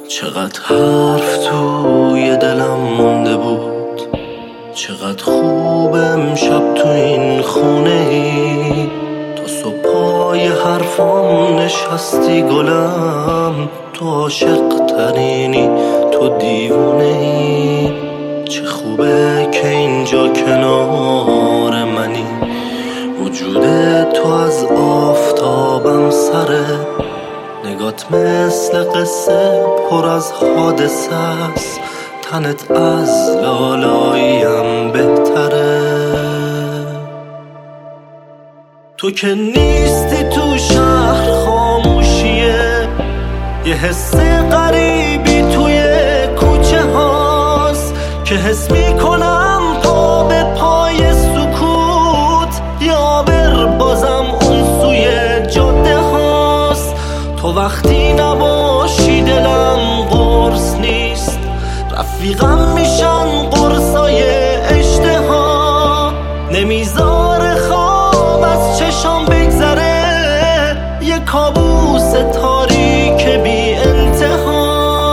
چقدر حرف توی دلم مونده بود، چقدر خوب امشب تو این خونه ای. تا صبح پای حرفام نشستی گلم، تو عاشق ترینی، تو دیوونه ای. چه خوبه که اینجا کنار منی، وجود تو از آفتابم سره. نگات مثل قصه پر از حادثه است، تنت از لالاییم بهتره. تو که نیستی تو شهر خاموشیه، یه حس غریبی توی کوچه هاست که حس میکنم پا به پای سکوت یا بر بازم اون سوی جاده هاست. تو وقتی نباشی دلم قرص نیست، رفیقم میشن قرصای اشتها. نمیذاره خواب از چشام بگذره، یه کابوس تاریک بی انتها.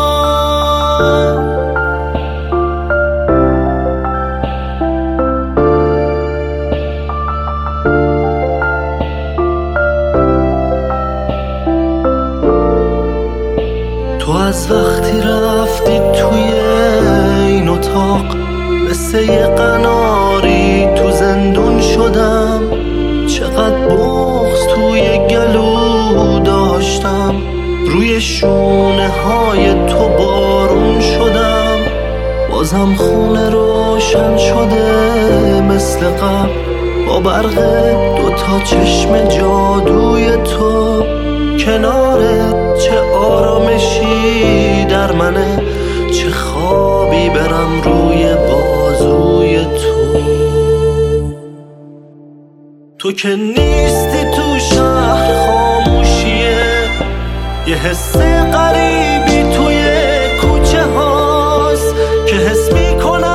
تو از وقتی رفتی توی این اتاق، مثل یه قناری تو زندون شدم. چقدر بغض توی گلو داشتم، روی شونه های تو بارون شدم. بازم خونه روشن شده مثل قبل، با برق دوتا چشم جادوی تو. کنارت چه آرامشی در منه، چه خوابی برم روی بازوی تو. تو که نیستی تو شهر خاموشیه، یه حس غریبی توی کوچه هاست که حس میکنم